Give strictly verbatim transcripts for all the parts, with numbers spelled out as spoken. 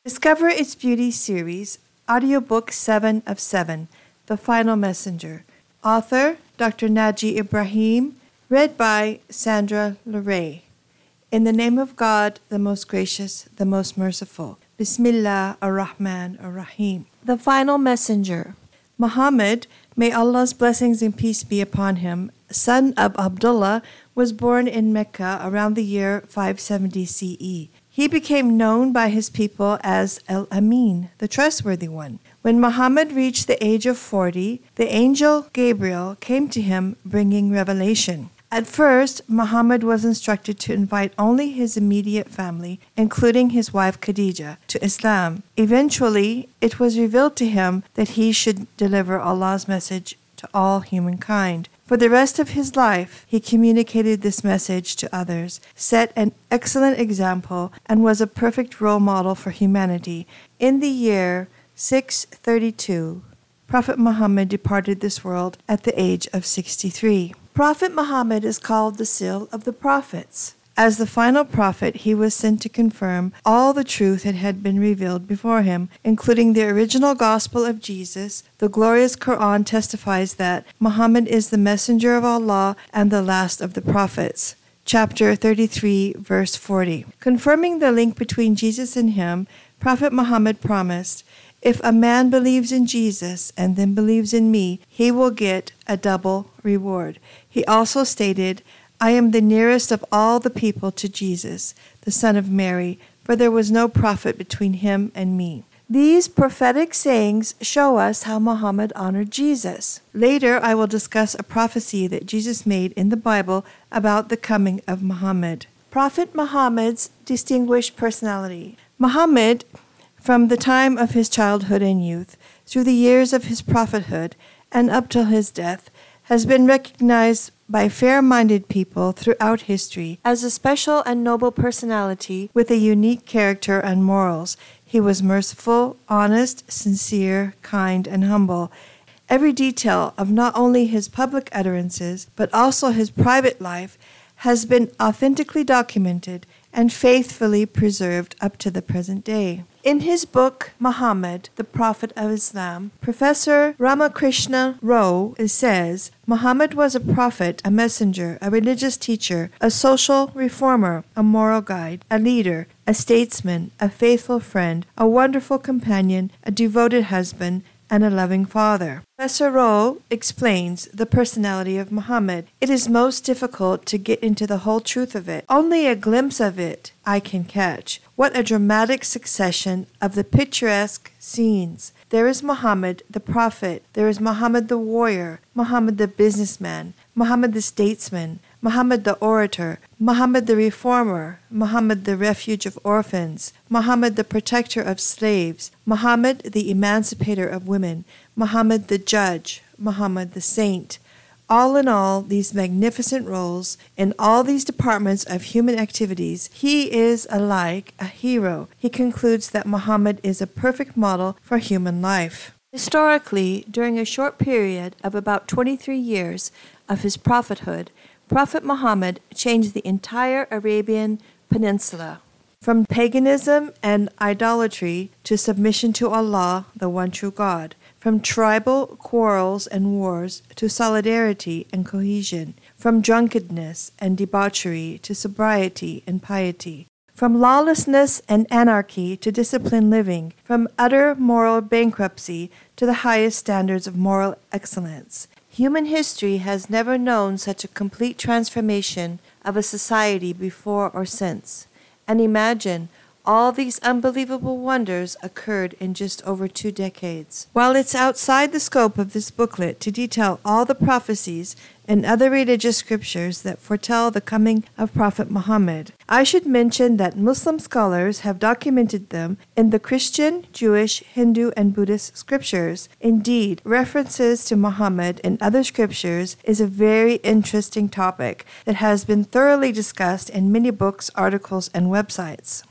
Discover Its Beauty series, audiobook seven of seven, The Final Messenger. Author, Doctor Naji Ibrahim, read by Sandra Leray. In the name of God, the most gracious, the most merciful. Bismillah ar-Rahman ar-Rahim. The Final Messenger. Muhammad, may Allah's blessings and peace be upon him, son of Abdullah, was born in Mecca around the year five seventy C E. He became known by his people as Al-Amin, the trustworthy one. When Muhammad reached the age of forty, the angel Gabriel came to him bringing revelation. At first, Muhammad was instructed to invite only his immediate family, including his wife Khadijah, to Islam. Eventually, it was revealed to him that he should deliver Allah's message to all humankind. For the rest of his life, he communicated this message to others, set an excellent example, and was a perfect role model for humanity. In the year six thirty-two, Prophet Muhammad departed this world at the age of sixty-three. Prophet Muhammad is called the seal of the prophets. As the final prophet, he was sent to confirm all the truth that had been revealed before him, including the original gospel of Jesus. The glorious Quran testifies that Muhammad is the messenger of Allah and the last of the prophets. Chapter thirty-three, verse forty. Confirming the link between Jesus and him, Prophet Muhammad promised, "If a man believes in Jesus and then believes in me, he will get a double reward." He also stated, "I am the nearest of all the people to Jesus, the son of Mary, for there was no prophet between him and me." These prophetic sayings show us how Muhammad honored Jesus. Later, I will discuss a prophecy that Jesus made in the Bible about the coming of Muhammad. Prophet Muhammad's distinguished personality. Muhammad, from the time of his childhood and youth, through the years of his prophethood, and up till his death, has been recognized by fair-minded people throughout history as a special and noble personality with a unique character and morals. He was merciful, honest, sincere, kind, and humble. Every detail of not only his public utterances, but also his private life, has been authentically documented and faithfully preserved up to the present day. In his book, Muhammad, the Prophet of Islam, Professor Ramakrishna Rao says, Muhammad was a prophet, a messenger, a religious teacher, a social reformer, a moral guide, a leader, a statesman, a faithful friend, a wonderful companion, a devoted husband, and a loving father. Professor Rao explains the personality of Muhammad. It is most difficult to get into the whole truth of it. Only a glimpse of it I can catch. What a dramatic succession of the picturesque scenes. There is Muhammad the prophet. There is Muhammad the warrior, Muhammad the businessman, Muhammad the statesman, Muhammad the orator, Muhammad the reformer, Muhammad the refuge of orphans, Muhammad the protector of slaves, Muhammad the emancipator of women, Muhammad the judge, Muhammad the saint. All in all, these magnificent roles in all these departments of human activities, he is alike a hero. He concludes that Muhammad is a perfect model for human life. Historically, during a short period of about twenty-three years of his prophethood, Prophet Muhammad changed the entire Arabian Peninsula, from paganism and idolatry to submission to Allah, the one true God, from tribal quarrels and wars to solidarity and cohesion, from drunkenness and debauchery to sobriety and piety, from lawlessness and anarchy to disciplined living, from utter moral bankruptcy to the highest standards of moral excellence. Human history has never known such a complete transformation of a society before or since. And imagine, all these unbelievable wonders occurred in just over two decades. While it's outside the scope of this booklet to detail all the prophecies and other religious scriptures that foretell the coming of Prophet Muhammad, I should mention that Muslim scholars have documented them in the Christian, Jewish, Hindu, and Buddhist scriptures. Indeed, references to Muhammad in other scriptures is a very interesting topic that has been thoroughly discussed in many books, articles, and websites.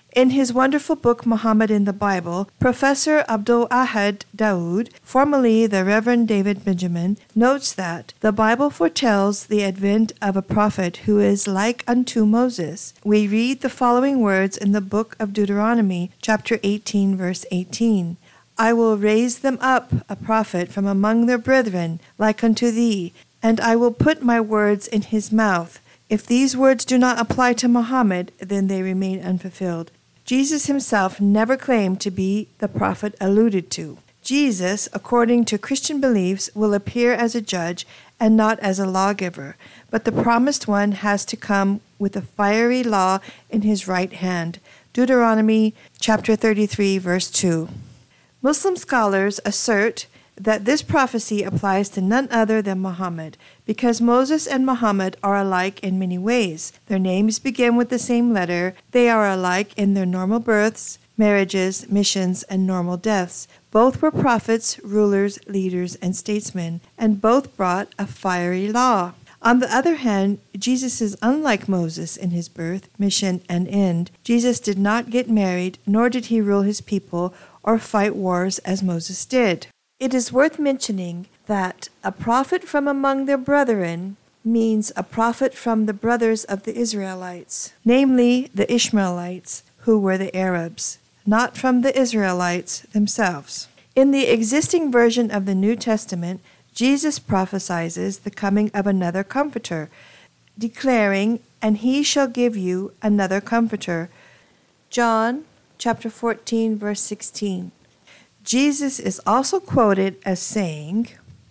In his wonderful book, Muhammad in the Bible, Professor Abdul Ahad Daoud, formerly the Reverend David Benjamin, notes that the Bible foretells the advent of a prophet who is like unto Moses. We read the following words in the book of Deuteronomy, chapter eighteen, verse eighteen. I will raise them up a prophet from among their brethren, like unto thee, and I will put my words in his mouth. If these words do not apply to Muhammad, then they remain unfulfilled. Jesus himself never claimed to be the prophet alluded to. Jesus, according to Christian beliefs, will appear as a judge and not as a lawgiver, but the promised one has to come with a fiery law in his right hand. Deuteronomy chapter thirty-three, verse two. Muslim scholars assert that this prophecy applies to none other than Muhammad, because Moses and Muhammad are alike in many ways. Their names begin with the same letter. They are alike in their normal births, marriages, missions, and normal deaths. Both were prophets, rulers, leaders, and statesmen, and both brought a fiery law. On the other hand, Jesus is unlike Moses in his birth, mission, and end. Jesus did not get married, nor did he rule his people or fight wars as Moses did. It is worth mentioning that a prophet from among their brethren means a prophet from the brothers of the Israelites, namely the Ishmaelites, who were the Arabs, not from the Israelites themselves. In the existing version of the New Testament, Jesus prophesies the coming of another comforter, declaring, "And he shall give you another comforter." John chapter fourteen, verse sixteen. Jesus is also quoted as saying,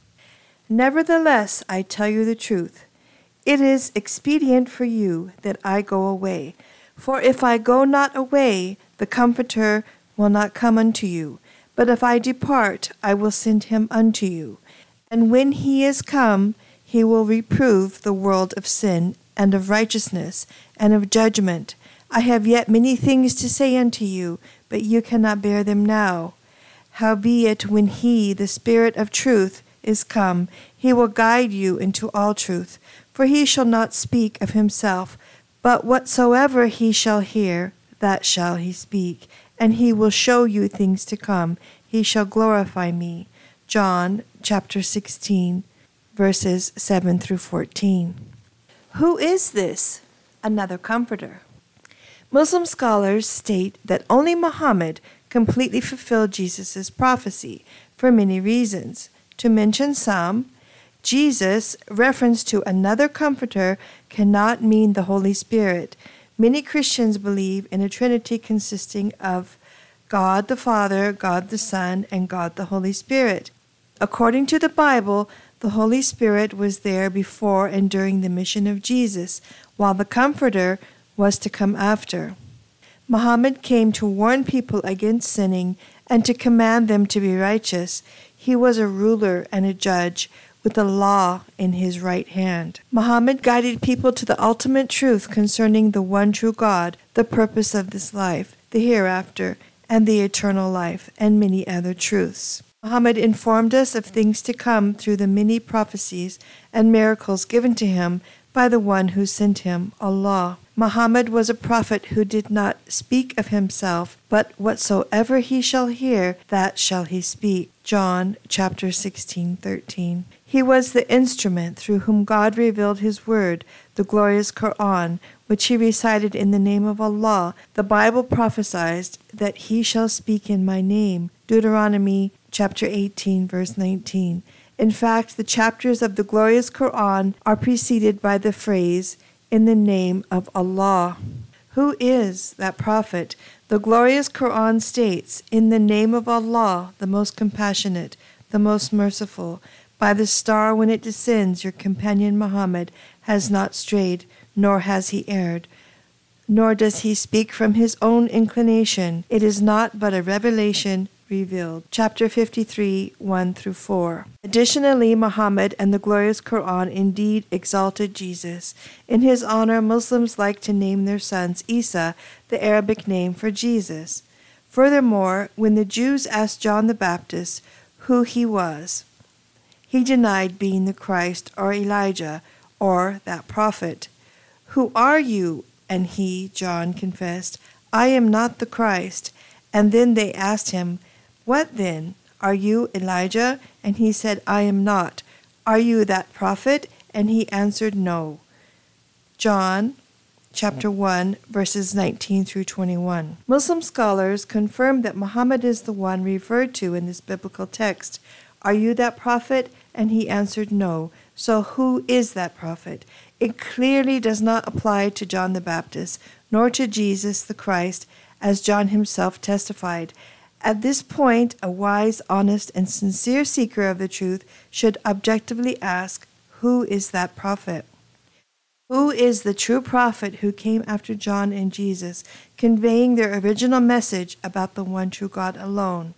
"Nevertheless, I tell you the truth. It is expedient for you that I go away. For if I go not away, the Comforter will not come unto you. But if I depart, I will send him unto you. And when he is come, he will reprove the world of sin, and of righteousness, and of judgment. I have yet many things to say unto you, but you cannot bear them now. Howbeit, when he, the Spirit of truth, is come, he will guide you into all truth. For he shall not speak of himself, but whatsoever he shall hear, that shall he speak. And he will show you things to come. He shall glorify me." John chapter sixteen, verses seven through fourteen. Who is this another comforter? Muslim scholars state that only Muhammad completely fulfilled Jesus' prophecy for many reasons. To mention some, Jesus' reference to another comforter cannot mean the Holy Spirit. Many Christians believe in a Trinity consisting of God the Father, God the Son, and God the Holy Spirit. According to the Bible, the Holy Spirit was there before and during the mission of Jesus, while the Comforter was to come after. Muhammad came to warn people against sinning and to command them to be righteous. He was a ruler and a judge with the law in his right hand. Muhammad guided people to the ultimate truth concerning the one true God, the purpose of this life, the hereafter, and the eternal life, and many other truths. Muhammad informed us of things to come through the many prophecies and miracles given to him by the one who sent him, Allah. Muhammad was a prophet who did not speak of himself, but whatsoever he shall hear, that shall he speak. John chapter sixteen, thirteen. He was the instrument through whom God revealed his word, the glorious Quran, which he recited in the name of Allah. The Bible prophesied that he shall speak in my name. Deuteronomy chapter eighteen, verse nineteen. In fact, the chapters of the glorious Quran are preceded by the phrase, "in the name of Allah." Who is that prophet? The glorious Quran states, "In the name of Allah, the most compassionate, the most merciful. By the star when it descends, your companion Muhammad has not strayed, nor has he erred, nor does he speak from his own inclination. It is not but a revelation revealed." Chapter fifty-three, one through four. Additionally, Muhammad and the glorious Quran indeed exalted Jesus. In his honor, Muslims like to name their sons Isa, the Arabic name for Jesus. Furthermore, when the Jews asked John the Baptist who he was, he denied being the Christ or Elijah or that prophet. "Who are you?" And he, John, confessed, I am not the Christ. And then they asked him, What then? Are you Elijah? And he said, I am not. Are you that prophet? And he answered, No. John chapter one, verses nineteen through twenty-one. Muslim scholars confirm that Muhammad is the one referred to in this biblical text. Are you that prophet? And he answered, No. So who is that prophet? It clearly does not apply to John the Baptist, nor to Jesus the Christ, as John himself testified. At this point, a wise, honest, and sincere seeker of the truth should objectively ask, Who is that prophet? Who is the true prophet who came after John and Jesus, conveying their original message about the one true God alone?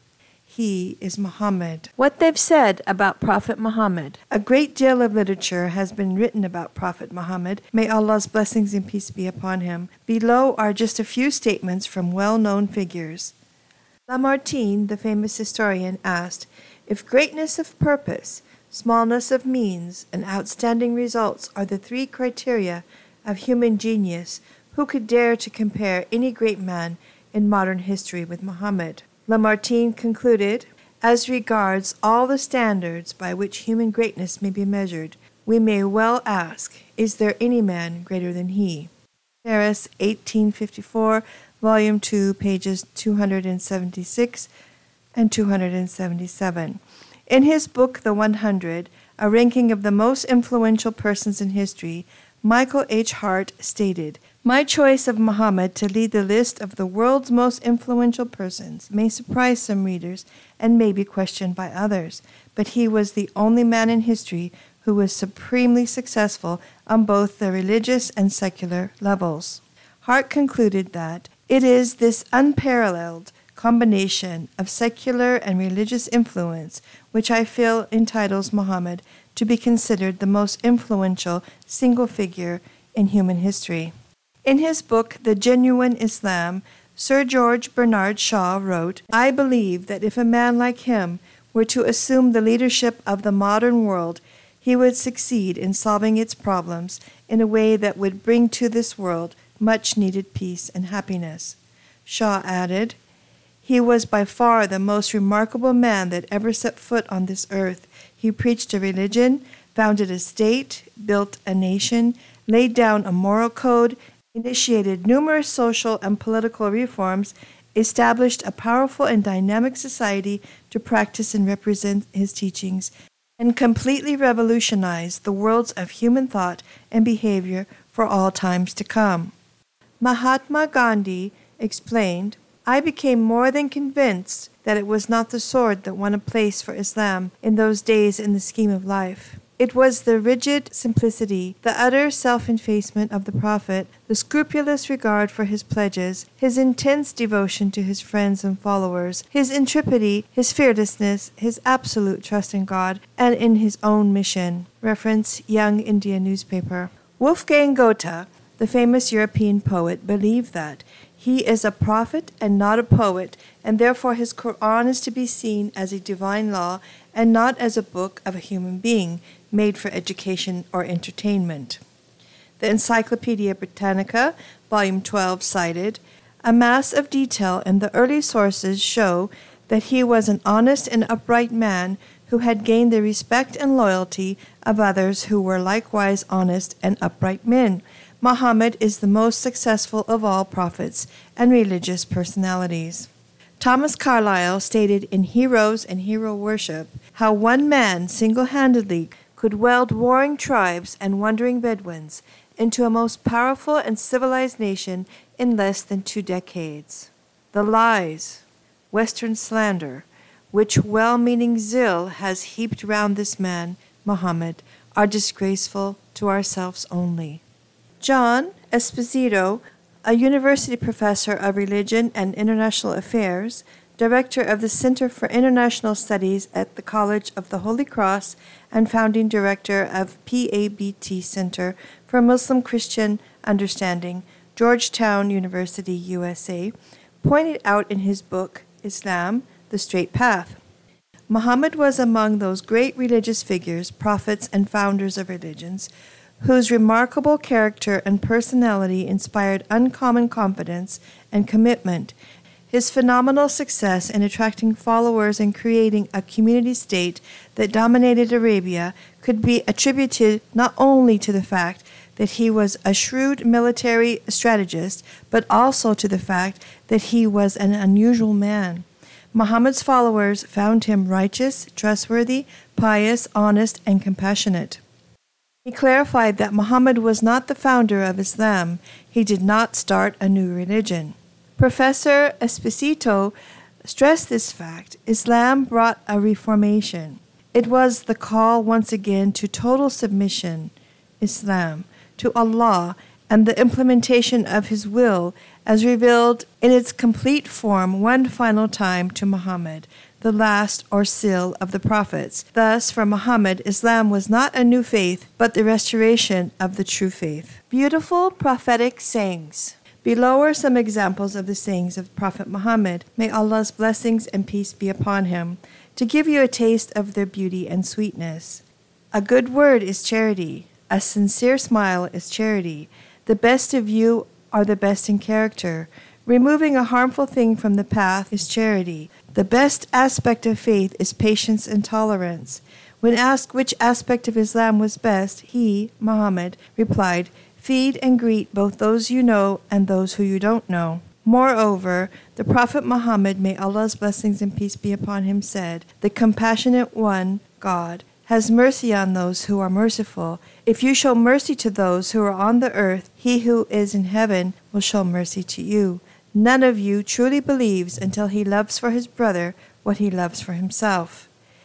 He is Muhammad. What they've said about Prophet Muhammad. A great deal of literature has been written about Prophet Muhammad. May Allah's blessings and peace be upon him. Below are just a few statements from well-known figures. Lamartine, the famous historian, asked, If greatness of purpose, smallness of means, and outstanding results are the three criteria of human genius, who could dare to compare any great man in modern history with Muhammad? Lamartine concluded, As regards all the standards by which human greatness may be measured, we may well ask, Is there any man greater than he? Paris, eighteen fifty-four, Volume two, pages two hundred seventy-six and two hundred seventy-seven. In his book, The one hundred, a ranking of the most influential persons in history, Michael H. Hart stated, My choice of Muhammad to lead the list of the world's most influential persons may surprise some readers and may be questioned by others, but he was the only man in history who was supremely successful on both the religious and secular levels. Hart concluded that it is this unparalleled combination of secular and religious influence which I feel entitles Muhammad to be considered the most influential single figure in human history. In his book, The Genuine Islam, Sir George Bernard Shaw wrote, I believe that if a man like him were to assume the leadership of the modern world, he would succeed in solving its problems in a way that would bring to this world much-needed peace and happiness. Shaw added, He was by far the most remarkable man that ever set foot on this earth. He preached a religion, founded a state, built a nation, laid down a moral code, initiated numerous social and political reforms, established a powerful and dynamic society to practice and represent his teachings, and completely revolutionized the worlds of human thought and behavior for all times to come. Mahatma Gandhi explained, I became more than convinced that it was not the sword that won a place for Islam in those days in the scheme of life. It was the rigid simplicity, the utter self-effacement of the Prophet, the scrupulous regard for his pledges, his intense devotion to his friends and followers, his intrepidity, his fearlessness, his absolute trust in God and in his own mission. Reference Young India newspaper. Wolfgang Goethe, the famous European poet, believed that he is a prophet and not a poet, and therefore his Quran is to be seen as a divine law and not as a book of a human being made for education or entertainment. The Encyclopedia Britannica, Volume twelve, cited, A mass of detail in the early sources show that he was an honest and upright man who had gained the respect and loyalty of others who were likewise honest and upright men. Muhammad is the most successful of all prophets and religious personalities. Thomas Carlyle stated in Heroes and Hero Worship how one man single-handedly could weld warring tribes and wandering Bedouins into a most powerful and civilized nation in less than two decades. The lies, Western slander, which well-meaning zeal has heaped round this man, Muhammad, are disgraceful to ourselves only. John Esposito, a university professor of religion and international affairs, director of the Center for International Studies at the College of the Holy Cross, and founding director of P A B T Center for Muslim Christian Understanding, Georgetown University, U S A, pointed out in his book, Islam, The Straight Path. Muhammad was among those great religious figures, prophets, and founders of religions whose remarkable character and personality inspired uncommon confidence and commitment. His phenomenal success in attracting followers and creating a community state that dominated Arabia could be attributed not only to the fact that he was a shrewd military strategist, but also to the fact that he was an unusual man. Muhammad's followers found him righteous, trustworthy, pious, honest, and compassionate. He clarified that Muhammad was not the founder of Islam. He did not start a new religion. Professor Esposito stressed this fact. Islam brought a reformation. It was the call once again to total submission, Islam, to Allah and the implementation of His will as revealed in its complete form one final time to Muhammad, the last or seal of the prophets. Thus, for Muhammad, Islam was not a new faith, but the restoration of the true faith. Beautiful prophetic sayings. Below are some examples of the sayings of Prophet Muhammad. May Allah's blessings and peace be upon him, to give you a taste of their beauty and sweetness. A good word is charity. A sincere smile is charity. The best of you are the best in character. Removing a harmful thing from the path is charity. The best aspect of faith is patience and tolerance. When asked which aspect of Islam was best, he, Muhammad, replied, "Feed and greet both those you know and those who you don't know." Moreover, the Prophet Muhammad, may Allah's blessings and peace be upon him, said, "The compassionate one, God, has mercy on those who are merciful. If you show mercy to those who are on the earth, he who is in heaven will show mercy to you. None of you truly believes until he loves for his brother what he loves for himself.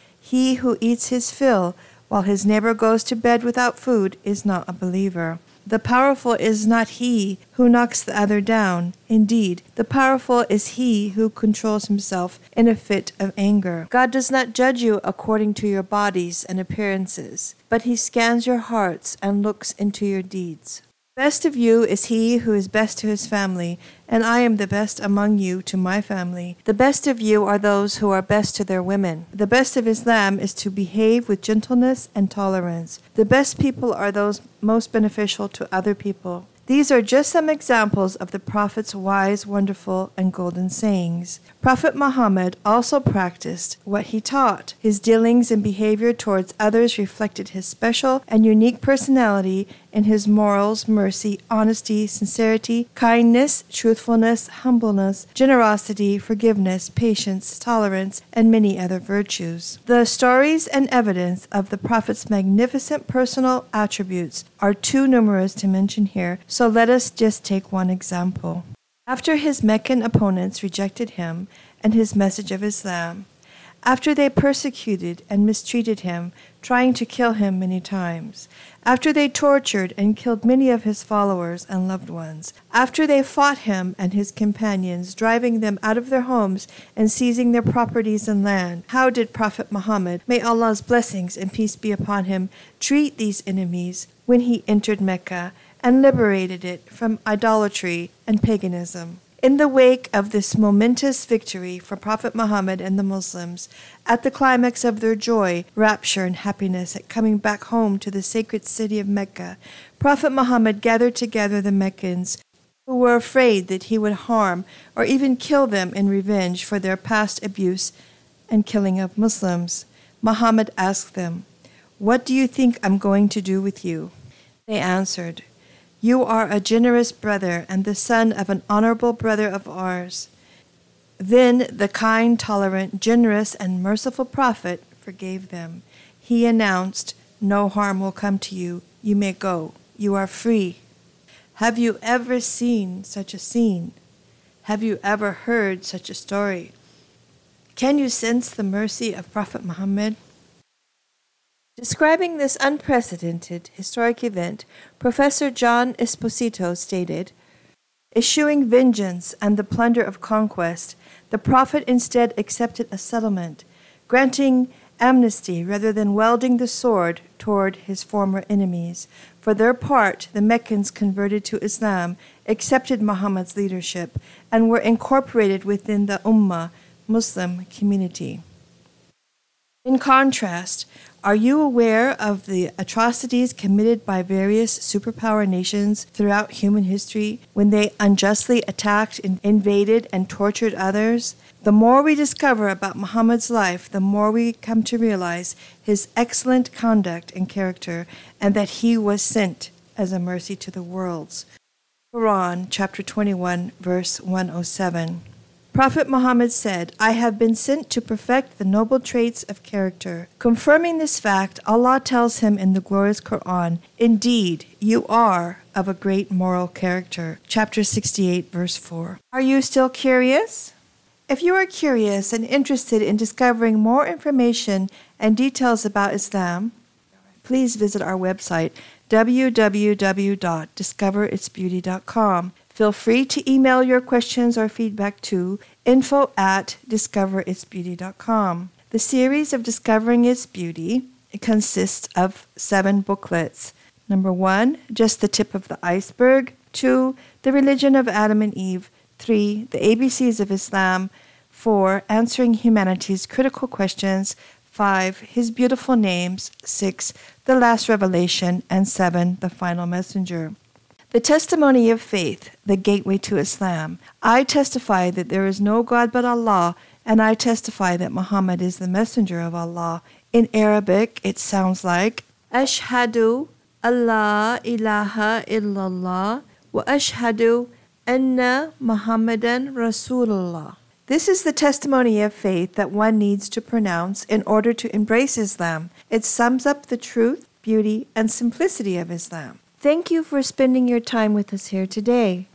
He who eats his fill while his neighbor goes to bed without food is not a believer. The powerful is not he who knocks the other down. Indeed, the powerful is he who controls himself in a fit of anger. God does not judge you according to your bodies and appearances, but he scans your hearts and looks into your deeds. Best of you is he who is best to his family, and I am the best among you to my family. The best of you are those who are best to their women. The best of Islam is to behave with gentleness and tolerance. The best people are those most beneficial to other people." These are just some examples of the Prophet's wise, wonderful, and golden sayings. Prophet Muhammad also practiced what he taught. His dealings and behavior towards others reflected his special and unique personality in his morals, mercy, honesty, sincerity, kindness, truthfulness, humbleness, generosity, forgiveness, patience, tolerance, and many other virtues. The stories and evidence of the Prophet's magnificent personal attributes are too numerous to mention here, so let us just take one example. After his Meccan opponents rejected him and his message of Islam, after they persecuted and mistreated him, trying to kill him many times, after they tortured and killed many of his followers and loved ones, after they fought him and his companions, driving them out of their homes and seizing their properties and land, how did Prophet Muhammad, may Allah's blessings and peace be upon him, treat these enemies when he entered Mecca and liberated it from idolatry and paganism? In the wake of this momentous victory for Prophet Muhammad and the Muslims, at the climax of their joy, rapture, and happiness at coming back home to the sacred city of Mecca, Prophet Muhammad gathered together the Meccans who were afraid that he would harm or even kill them in revenge for their past abuse and killing of Muslims. Muhammad asked them, "What do you think I'm going to do with you?" They answered, "You are a generous brother and the son of an honorable brother of ours." Then the kind, tolerant, generous, and merciful Prophet forgave them. He announced, "No harm will come to you. You may go. You are free." Have you ever seen such a scene? Have you ever heard such a story? Can you sense the mercy of Prophet Muhammad? Describing this unprecedented historic event, Professor John Esposito stated, "Eschewing vengeance and the plunder of conquest, the Prophet instead accepted a settlement, granting amnesty rather than wielding the sword toward his former enemies. For their part, the Meccans converted to Islam, accepted Muhammad's leadership, and were incorporated within the Ummah, Muslim community." In contrast, are you aware of the atrocities committed by various superpower nations throughout human history when they unjustly attacked, invaded, and tortured others? The more we discover about Muhammad's life, the more we come to realize his excellent conduct and character, and that he was sent as a mercy to the worlds. Quran, chapter twenty-one, verse one oh seven. Prophet Muhammad said, I have been sent to perfect the noble traits of character. Confirming this fact, Allah tells him in the glorious Quran, Indeed, you are of a great moral character. Chapter sixty-eight, verse four. Are you still curious? If you are curious and interested in discovering more information and details about Islam, please visit our website, w w w dot discover its beauty dot com. Feel free to email your questions or feedback to info at discover its beauty dot com. The series of Discovering Its Beauty consists of seven booklets. Number one, Just the Tip of the Iceberg. Two, The Religion of Adam and Eve. Three, The A B Cs of Islam. Four, Answering Humanity's Critical Questions. Five, His Beautiful Names. Six, The Last Revelation. And seven, The Final Messenger. The Testimony of Faith, the Gateway to Islam. I testify that there is no God but Allah, and I testify that Muhammad is the messenger of Allah. In Arabic, it sounds like Ashhadu Allah ilaha illallah wa ashhadu anna Muhammadan Rasulullah. This is the testimony of faith that one needs to pronounce in order to embrace Islam. It sums up the truth, beauty, and simplicity of Islam. Thank you for spending your time with us here today.